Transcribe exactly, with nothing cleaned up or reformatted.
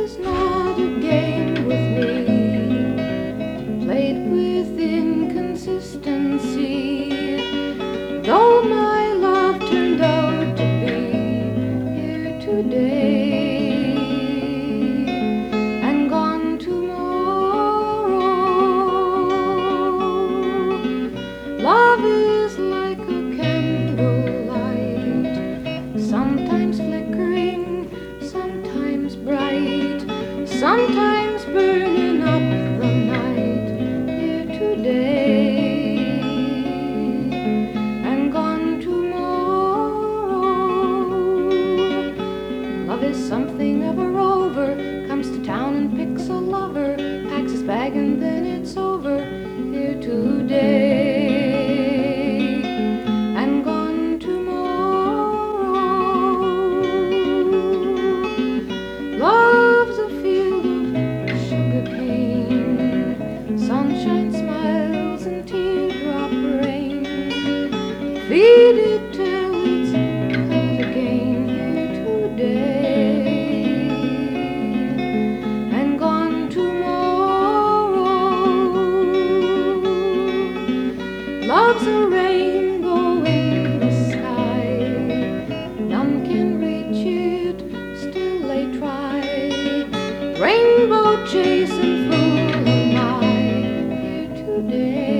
is not a game with me, played with inconsistency. Though my love turned out to be here today and gone tomorrow, love is like a candlelight, sometimes flickering, sometimes bright, sometimes burning up the night. Here today and gone tomorrow. Love is something of a rover, comes to town and picks a lover, packs his bag and then it's over. Here today and gone tomorrow. Love's a field of sugar cane, sunshine, smiles, and teardrop rain. Feed it till it's cut again. Here today and gone tomorrow. Love's a rainbow in the sky, none can reach it, still they try. Rainbow chasing fool am I. Here today